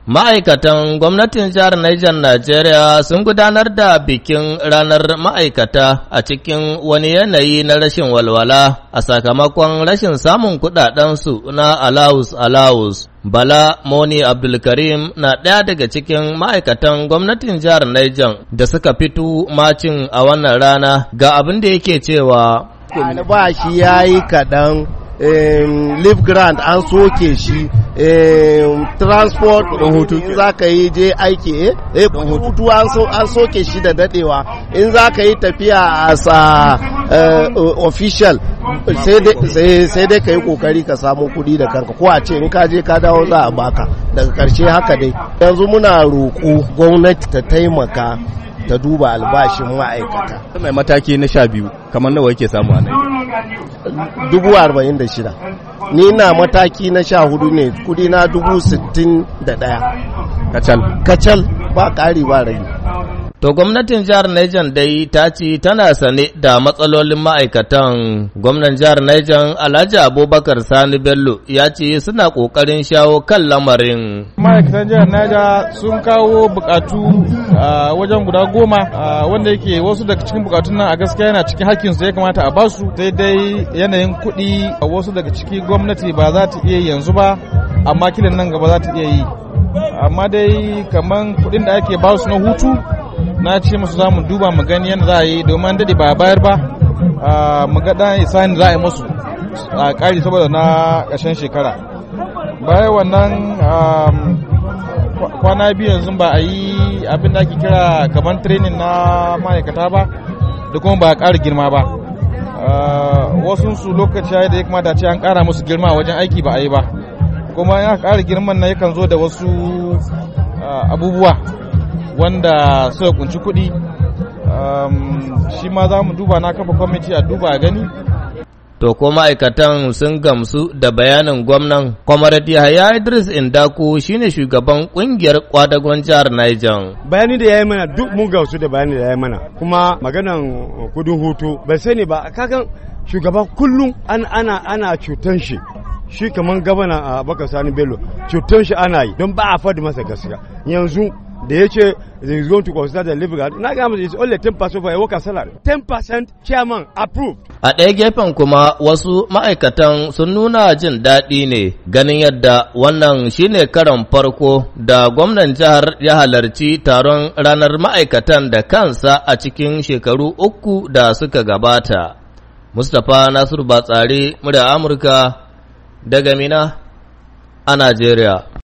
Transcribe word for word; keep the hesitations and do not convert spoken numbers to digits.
Ma'aikatan gwamnatin jihar Niger Najeriya sun gudanar da bikin ranar ma'aikata a cikin wani yanayi na rashin walwala a sakamakon rashin samun kuɗaɗensu na alawus-alawus. Bala Moni Abdulkarim na ɗaya daga cikin ma'aikatan gwamnatin jihar Niger da suka fito macin a wannan rana ga abin da yake cewa. Albashi ya yi kaɗan. Um, live grant an soke shi, um, transport hutu za ka yi je aiki eh hutu an so, an soke shi da dadewa. In za ka yi tafiya as a uh, official sai dai ka yi kokari ka samu kudi da kanka, ko a ce in ka je ka dawo za a baka. Daga karshe haka dai yanzu muna roƙo gwamnati ta taimaka ta duba albashin ma'aikata. Mai mataki na sha biyu kamar nawa yake samu a nan? Dubu arba'in da shida. Ni na mataki na sha hudu ne, kudi na dubu sittin da ɗaya. Kacal? Kacal, ba ƙari ba rage. To gwamnatin jihar Niger dai ta ce tana sane da matsalolin ma'aikatan. Gwamnan jihar Niger Alhaji Abubakar Sani Bello ya ce suna ƙoƙarin shawo kan lamarin. Ma'aikatan jihar Niger sun kawo bukatu a wajen guda goma wanda yake wasu daga cikin bukatun nan a gaskiya yana cikin hakkinsu ya kamata a basu, sai dai yanayin kuɗi wasu daga ciki gwamnati ba za ta iya yanzu ba, amma kilin nan gaba za ta iya yi. Amma dai kaman kuɗin da ake basu na hutu na ce musu za mu duba mu gani yadda za a yi, domin dade ba bayar ba mu ga dan isani za a yi musu a ƙari saboda na ƙarshen shekara. Bayan wannan kwana biyu yanzu ba a yi abin da ake kira kamar training na ma'aikata ba, da kuma ba a ƙara girma ba. Wasu su lokaci da ya kamata ce an ƙara musu girma wajen aiki ba a yi ba, kuma in aka ƙara girman na yakan zo da wasu abubuwa wanda suka kunci kuɗi. Um, shi ma za mu duba, na kafa kwamiti a duba a gani. To ko ma'aikatan sun gamsu da bayanin gwamnan? Comrade Yahaya Idris Indaku shine shugaban kungiyar kwadagon jihar Niger. Bayani da ya yi mana duk mun gamsu da bayani da ya yi mana, kuma maganan kudin hutu bai sani ba, kakan shugaban kullum an, ana ana cutan shi shi kamar gabana a Abubakar Sani Bello cutan shi ana yi don ba a faɗi masa gaskiya. Yanzu da ya ce is going to consider the living grant, na gama is only ten percent for a worker salary, ten percent chairman approved. A ɗaya gefen kuma wasu ma'aikatan sun nuna jin daɗi ne ganin yadda wannan shine karon farko da gwamnan jihar ya halarci taron ranar ma'aikatan da kansa a cikin shekaru uku da suka gabata. Mustapha Nasiru Batsari, murya Amurka daga Mina a Najeriya.